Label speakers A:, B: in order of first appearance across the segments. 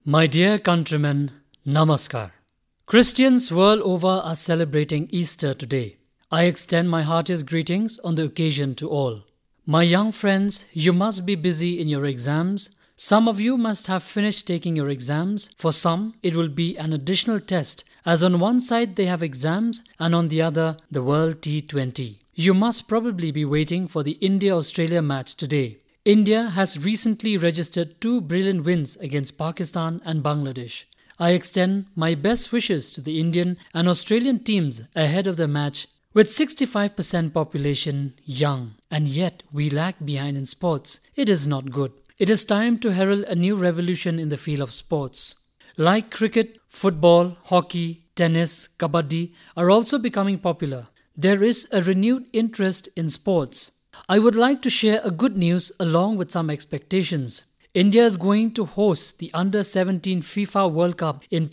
A: My dear countrymen, Namaskar. Christians world over are celebrating Easter today. I extend my heartiest greetings on the occasion to all. My young friends, you must be busy in your exams. Some of you must have finished taking your exams. For some, it will be an additional test, as on one side they have exams and on the other, the World T20. You must probably be waiting for the India-Australia match today. India has recently registered two brilliant wins against Pakistan and Bangladesh. I extend my best wishes to the Indian and Australian teams ahead of the match. With 65% population young, and yet we lag behind in sports, it is not good. It is time to herald a new revolution in the field of sports. Like cricket, football, hockey, tennis, kabaddi are also becoming popular. There is a renewed interest in sports. I would like to share a good news along with some expectations. India is going to host the Under-17 FIFA World Cup in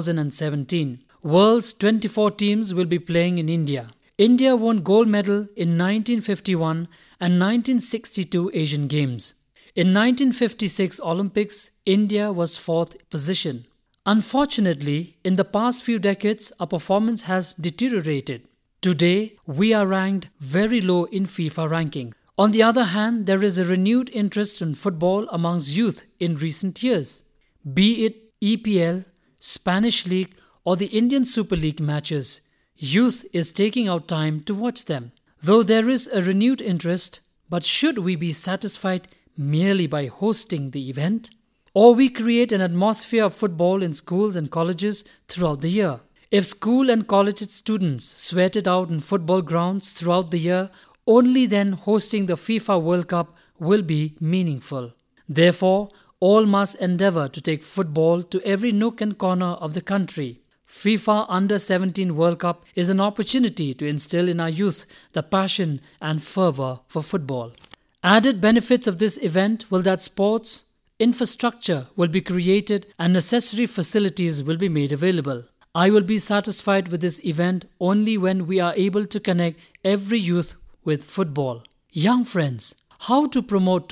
A: 2017. World's 24 teams will be playing in India. India won gold medal in 1951 and 1962 Asian Games. In 1956 Olympics, India was 4th position. Unfortunately, in the past few decades, our performance has deteriorated. Today, we are ranked very low in FIFA ranking. On the other hand, there is a renewed interest in football amongst youth in recent years. Be it EPL, Spanish League or the Indian Super League matches, youth is taking out time to watch them. Though there is a renewed interest, but should we be satisfied merely by hosting the event? Or we create an atmosphere of football in schools and colleges throughout the year? If school and college students sweat it out in football grounds throughout the year, only then hosting the FIFA World Cup will be meaningful. Therefore, all must endeavour to take football to every nook and corner of the country. FIFA Under-17 World Cup is an opportunity to instill in our youth the passion and fervour for football. Added benefits of this event will that sports infrastructure will be created and necessary facilities will be made available. I will be satisfied with this event only when we are able to connect every youth with football. Young friends, how to promote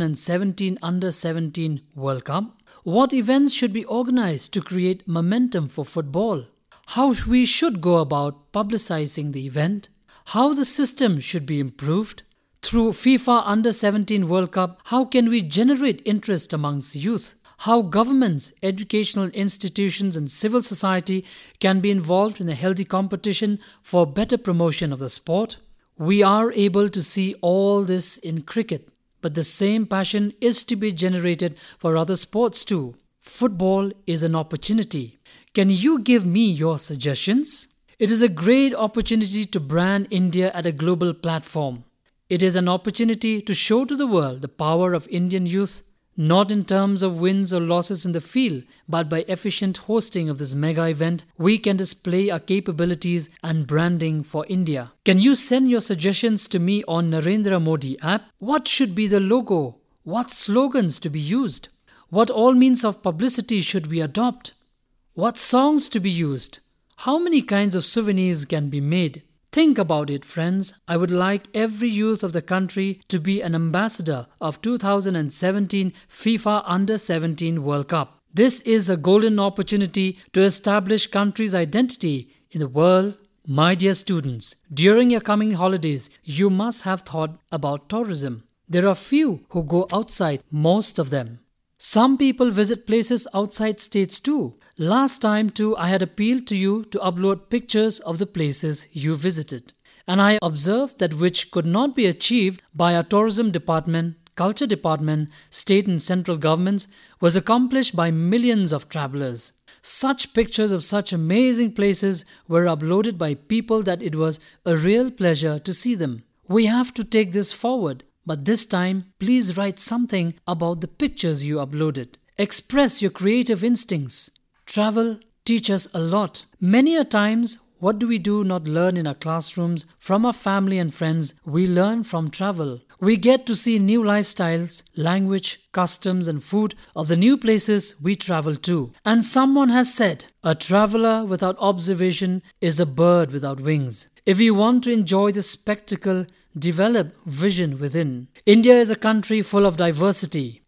A: 2017 Under-17 World Cup? What events should be organized to create momentum for football? How we should go about publicizing the event? How the system should be improved? Through FIFA Under-17 World Cup, how can we generate interest amongst youth? How governments, educational institutions and civil society can be involved in a healthy competition for better promotion of the sport? We are able to see all this in cricket, but the same passion is to be generated for other sports too. Football is an opportunity. Can you give me your suggestions? It is a great opportunity to brand India at a global platform. It is an opportunity to show to the world the power of Indian youth, not in terms of wins or losses in the field, but by efficient hosting of this mega event, we can display our capabilities and branding for India. Can you send your suggestions to me on Narendra Modi app? What should be the logo? What slogans to be used? What all means of publicity should we adopt? What songs to be used? How many kinds of souvenirs can be made? Think about it, friends. I would like every youth of the country to be an ambassador of 2017 FIFA Under-17 World Cup. This is a golden opportunity to establish country's identity in the world. My dear students, during your coming holidays, you must have thought about tourism. There are few who go outside, most of them. Some people visit places outside states too. Last time too, I had appealed to you to upload pictures of the places you visited. And I observed that which could not be achieved by our tourism department, culture department, state and central governments was accomplished by millions of travelers. Such pictures of such amazing places were uploaded by people that it was a real pleasure to see them. We have to take this forward. But this time, please write something about the pictures you uploaded. Express your creative instincts. Travel teaches us a lot. Many a times, what do we do not learn in our classrooms from our family and friends? We learn from travel. We get to see new lifestyles, language, customs and food of the new places we travel to. And someone has said, a traveler without observation is a bird without wings. If we want to enjoy the spectacle, develop vision within. India is a country full of diversity.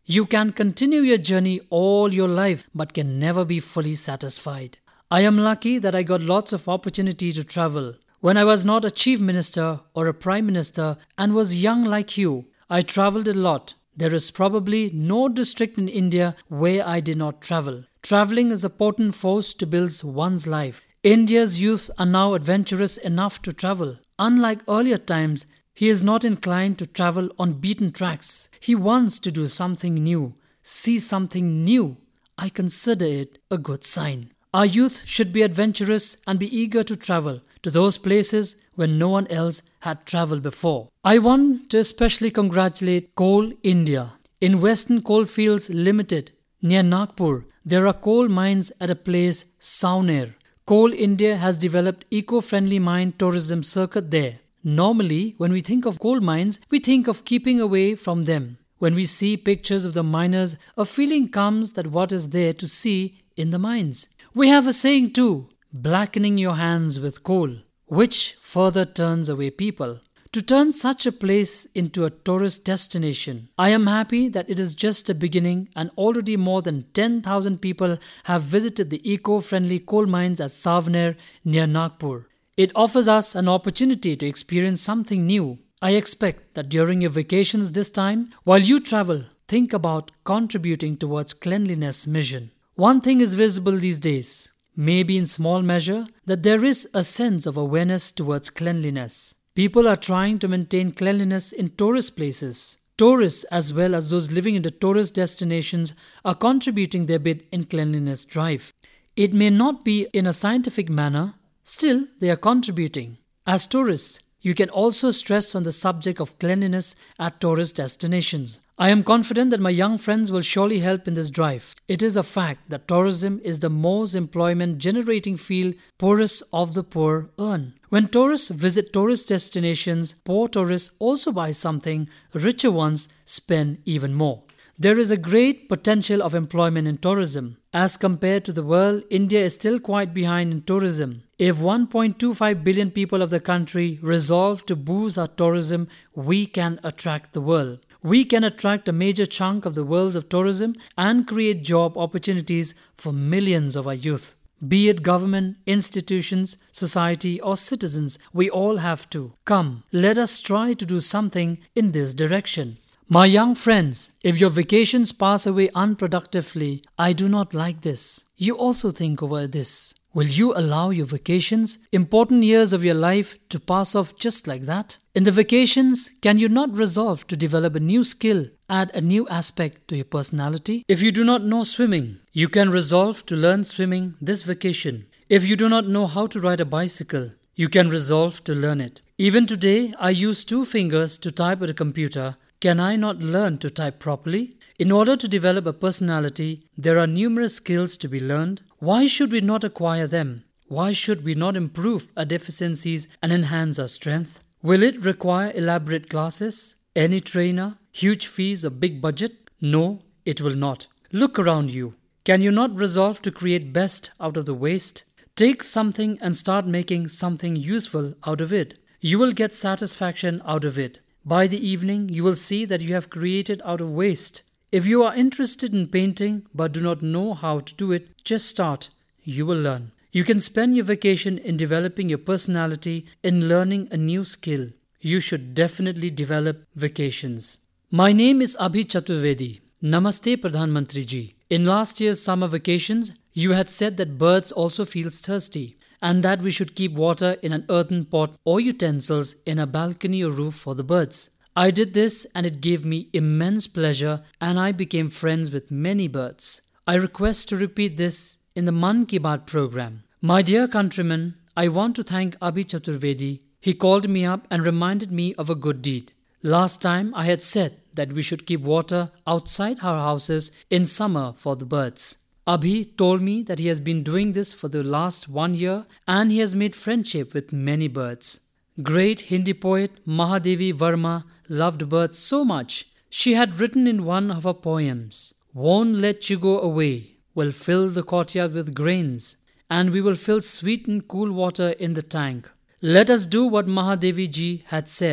A: You can continue your journey all your life but can never be fully satisfied. I am lucky that I got lots of opportunity to travel. When I was not a chief minister or a prime minister and was young like you, I traveled a lot. There is probably no district in India where I did not travel. Traveling is a potent force to build one's life. India's youth are now adventurous enough to travel. Unlike earlier times, he is not inclined to travel on beaten tracks. He wants to do something new, see something new. I consider it a good sign. Our youth should be adventurous and be eager to travel to those places where no one else had travelled before. I want to especially congratulate Coal India. In Western Coalfields Limited, near Nagpur, there are coal mines at a place, Savner. Coal India has developed eco-friendly mine tourism circuit there. Normally, when we think of coal mines, we think of keeping away from them. When we see pictures of the miners, a feeling comes that what is there to see in the mines. We have a saying too, blackening your hands with coal, which further turns away people. To turn such a place into a tourist destination, I am happy that it is just a beginning and already more than 10,000 people have visited the eco-friendly coal mines at Savner near Nagpur. It offers us an opportunity to experience something new. I expect that during your vacations this time, while you travel, think about contributing towards cleanliness mission. One thing is visible these days, maybe in small measure, that there is a sense of awareness towards cleanliness. People are trying to maintain cleanliness in tourist places. Tourists as well as those living in the tourist destinations are contributing their bit in cleanliness drive. It may not be in a scientific manner, still they are contributing. As tourists, you can also stress on the subject of cleanliness at tourist destinations. I am confident that my young friends will surely help in this drive. It is a fact that tourism is the most employment-generating field poorest of the poor earn. When tourists visit tourist destinations, poor tourists also buy something, richer ones spend even more. There is a great potential of employment in tourism. As compared to the world, India is still quite behind in tourism. If 1.25 billion people of the country resolve to boost our tourism, we can attract the world. We can attract a major chunk of the worlds of tourism and create job opportunities for millions of our youth. Be it government, institutions, society or citizens, we all have to. Come, let us try to do something in this direction. My young friends, if your vacations pass away unproductively, I do not like this. You also think over this. Will you allow your vacations, important years of your life, to pass off just like that? In the vacations, can you not resolve to develop a new skill, add a new aspect to your personality? If you do not know swimming, you can resolve to learn swimming this vacation. If you do not know how to ride a bicycle, you can resolve to learn it. Even today, I use 2 fingers to type at a computer. Can I not learn to type properly? In order to develop a personality, there are numerous skills to be learned. Why should we not acquire them? Why should we not improve our deficiencies and enhance our strength? Will it require elaborate classes? Any trainer? Huge fees or big budget? No, it will not. Look around you. Can you not resolve to create best out of the waste? Take something and start making something useful out of it. You will get satisfaction out of it. By the evening, you will see that you have created out of waste. If you are interested in painting but do not know how to do it, just start. You will learn. You can spend your vacation in developing your personality, in learning a new skill. You should definitely develop vacations. My name is Abhi Chaturvedi. Namaste Pradhan Mantri ji. In last year's summer vacations, you had said that birds also feel thirsty, and that we should keep water in an earthen pot or utensils in a balcony or roof for the birds. I did this and it gave me immense pleasure and I became friends with many birds. I request to repeat this in the Mann Ki Baat program. My dear countrymen, I want to thank Abhi Chaturvedi. He called me up and reminded me of a good deed. Last time I had said that we should keep water outside our houses in summer for the birds. Abhi told me that he has been doing this for the last 1 year and he has made friendship with many birds. Great Hindi poet Mahadevi Verma loved birds so much. She had written in one of her poems, "Won't let you go away, we'll fill the courtyard with grains and we will fill sweet and cool water in the tank." Let us do what Mahadevi ji had said.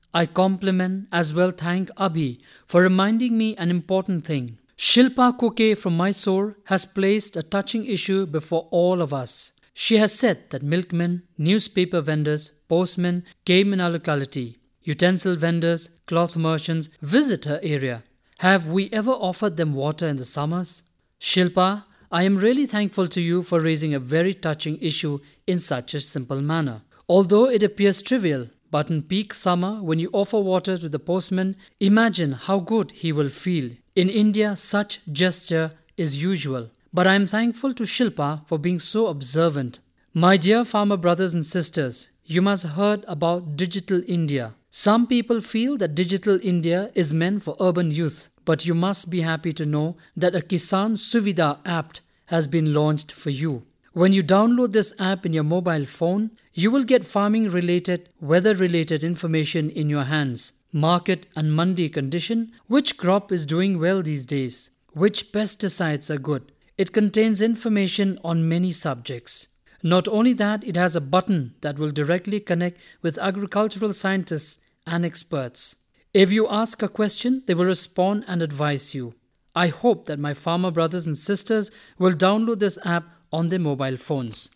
A: I compliment as well thank Abhi for reminding me an important thing. Shilpa Koke from Mysore has placed a touching issue before all of us. She has said that milkmen, newspaper vendors, postmen came in our locality. Utensil vendors, cloth merchants visit her area. Have we ever offered them water in the summers? Shilpa, I am really thankful to you for raising a very touching issue in such a simple manner. Although it appears trivial, but in peak summer when you offer water to the postman, imagine how good he will feel. In India, such gesture is usual. But I am thankful to Shilpa for being so observant. My dear farmer brothers and sisters, you must have heard about Digital India. Some people feel that Digital India is meant for urban youth, but you must be happy to know that a Kisan Suvidha app has been launched for you. When you download this app in your mobile phone, you will get farming-related, weather-related information in your hands. Market and mandi condition, which crop is doing well these days, which pesticides are good. It contains information on many subjects. Not only that, it has a button that will directly connect with agricultural scientists and experts. If you ask a question, they will respond and advise you. I hope that my farmer brothers and sisters will download this app on their mobile phones.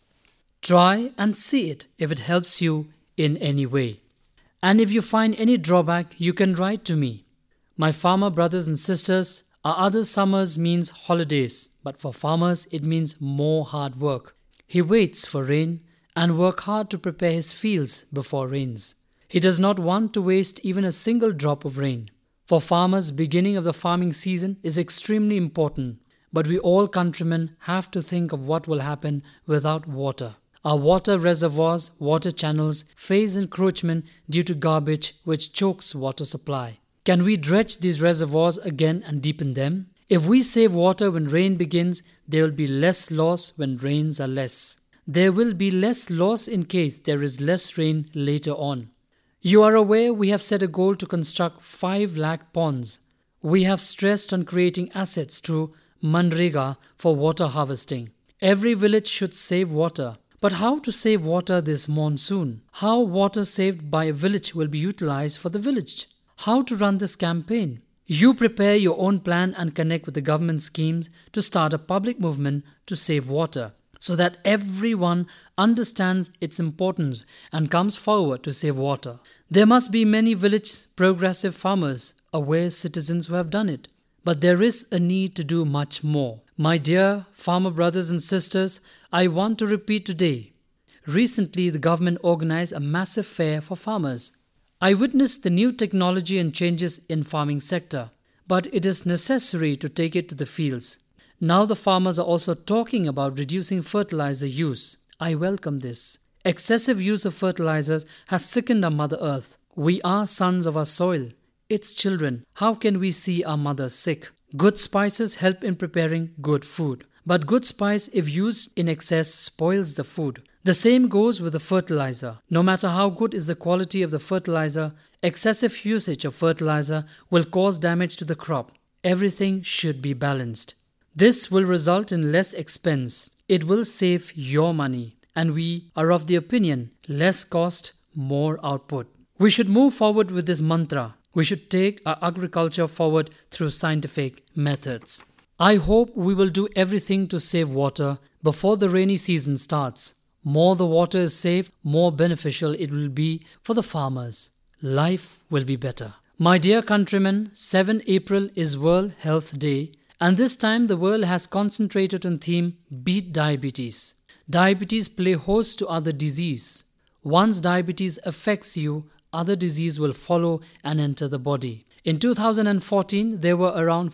A: Try and see it if it helps you in any way. And if you find any drawback, you can write to me. My farmer brothers and sisters, our other summers means holidays, but for farmers it means more hard work. He waits for rain and work hard to prepare his fields before rains. He does not want to waste even a single drop of rain. For farmers, beginning of the farming season is extremely important, but we all countrymen have to think of what will happen without water. Our water reservoirs, water channels face encroachment due to garbage which chokes water supply. Can we dredge these reservoirs again and deepen them? If we save water when rain begins, there will be less loss when rains are less. There will be less loss in case there is less rain later on. You are aware we have set a goal to construct 5 lakh ponds. We have stressed on creating assets through Manrega for water harvesting. Every village should save water. But how to save water this monsoon? How water saved by a village will be utilized for the village? How to run this campaign? You prepare your own plan and connect with the government schemes to start a public movement to save water so that everyone understands its importance and comes forward to save water. There must be many village progressive farmers, aware citizens who have done it. But there is a need to do much more. My dear farmer brothers and sisters, I want to repeat today. Recently, the government organized a massive fair for farmers. I witnessed the new technology and changes in farming sector, but it is necessary to take it to the fields. Now the farmers are also talking about reducing fertilizer use. I welcome this. Excessive use of fertilizers has sickened our Mother Earth. We are sons of our soil, its children. How can we see our mother sick? Good spices help in preparing good food. But good spice, if used in excess, spoils the food. The same goes with the fertilizer. No matter how good is the quality of the fertilizer, excessive usage of fertilizer will cause damage to the crop. Everything should be balanced. This will result in less expense. It will save your money. And we are of the opinion, less cost, more output. We should move forward with this mantra. We should take our agriculture forward through scientific methods. I hope we will do everything to save water before the rainy season starts. More the water is saved, more beneficial it will be for the farmers. Life will be better. My dear countrymen, 7 April is World Health Day, and this time the world has concentrated on theme Beat Diabetes. Diabetes play host to other disease. Once diabetes affects you, other disease will follow and enter the body. In 2014, there were around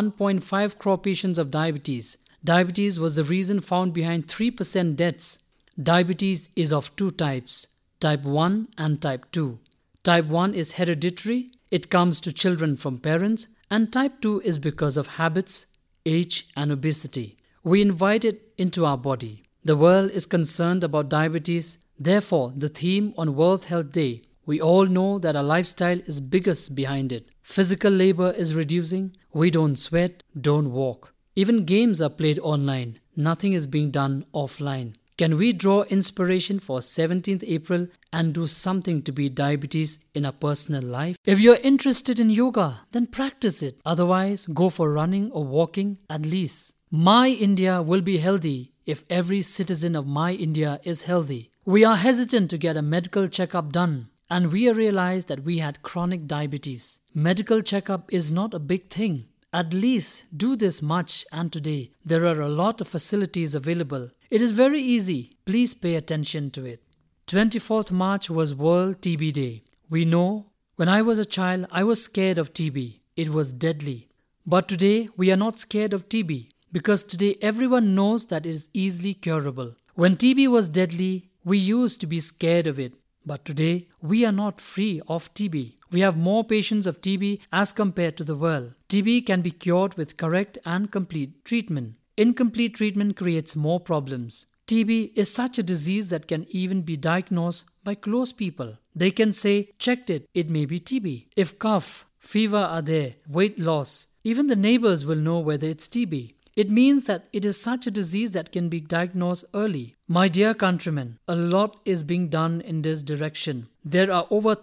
A: 1.5 crore patients of diabetes. Diabetes was the reason found behind 3% deaths. Diabetes is of 2 types, type 1 and type 2. Type 1 is hereditary, it comes to children from parents, and type 2 is because of habits, age and obesity. We invite it into our body. The world is concerned about diabetes, therefore the theme on World Health Day. We all know that our lifestyle is biggest behind it. Physical labor is reducing. We don't sweat, don't walk. Even games are played online. Nothing is being done offline. Can we draw inspiration for 17th April and do something to beat diabetes in our personal life? If you're interested in yoga, then practice it. Otherwise, go for running or walking at least. My India will be healthy if every citizen of my India is healthy. We are hesitant to get a medical checkup done, and we realize that we had chronic diabetes. Medical checkup is not a big thing. At least do this much, and today there are a lot of facilities available. It is very easy. Please pay attention to it. 24th March was World TB Day. We know when I was a child, I was scared of TB. It was deadly. But today we are not scared of TB because today everyone knows that it is easily curable. When TB was deadly, we used to be scared of it. But today we are not free of TB. We have more patients of TB as compared to the world. TB can be cured with correct and complete treatment. Incomplete treatment creates more problems. TB is such a disease that can even be diagnosed by close people. They can say, checked it, it may be TB. If cough, fever are there, weight loss, even the neighbors will know whether it's TB. It means that it is such a disease that can be diagnosed early. My dear countrymen, a lot is being done in this direction. There are over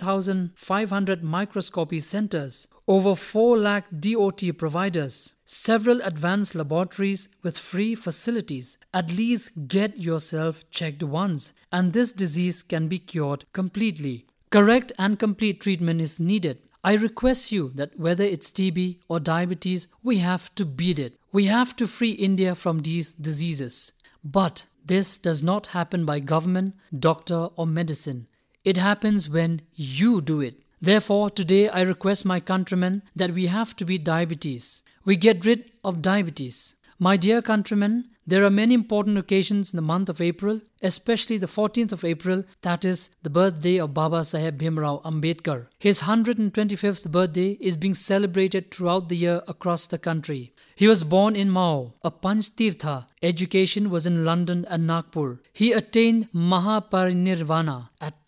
A: 13,500 microscopy centers, over 4 lakh DOT providers, several advanced laboratories with free facilities. At least get yourself checked once, and this disease can be cured completely. Correct and complete treatment is needed. I request you that whether it's TB or diabetes, we have to beat it. We have to free India from these diseases. But this does not happen by government, doctor or medicine. It happens when you do it. Therefore, today I request my countrymen that we have to beat diabetes. We get rid of diabetes. My dear countrymen, there are many important occasions in the month of April, especially the 14th of April, that is the birthday of Baba Saheb Bhimrao Ambedkar. His 125th birthday is being celebrated throughout the year across the country. He was born in Mao, a Panch Tirtha. Education was in London and Nagpur. He attained Mahaparinirvana at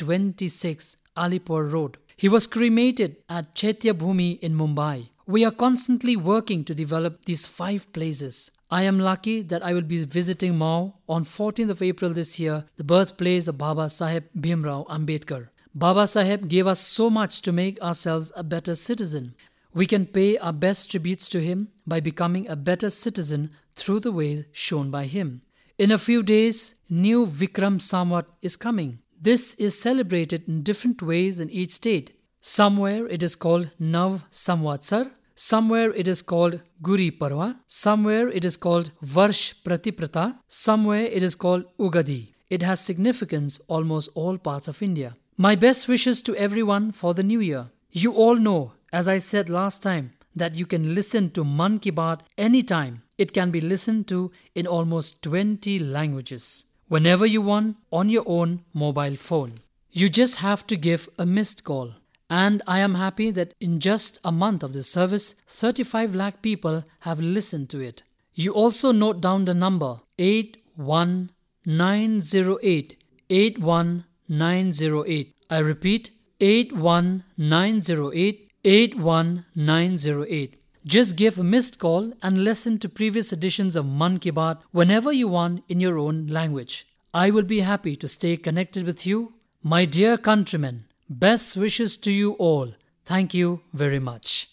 A: 26 Alipur Road. He was cremated at Chaitya Bhumi in Mumbai. We are constantly working to develop these 5 places. I am lucky that I will be visiting Mao on 14th of April this year, the birthplace of Baba Saheb Bhimrao Ambedkar. Baba Saheb gave us so much to make ourselves a better citizen. We can pay our best tributes to him by becoming a better citizen through the ways shown by him. In a few days, new Vikram Samvat is coming. This is celebrated in different ways in each state. Somewhere it is called Nav Samvatsar. Somewhere it is called Guri Parva. Somewhere it is called Varsh Pratiprata. Somewhere it is called Ugadi. It has significance almost all parts of India. My best wishes to everyone for the new year. You all know, as I said last time, that you can listen to Man Ki Baat anytime. It can be listened to in almost 20 languages, whenever you want, on your own mobile phone. You just have to give a missed call. And I am happy that in just a month of this service, 35 lakh people have listened to it. You also note down the number 81908. 81908. I repeat, 81908. 81908. Just give a missed call and listen to previous editions of Man Ki Baat whenever you want in your own language. I will be happy to stay connected with you. My dear countrymen, best wishes to you all. Thank you very much.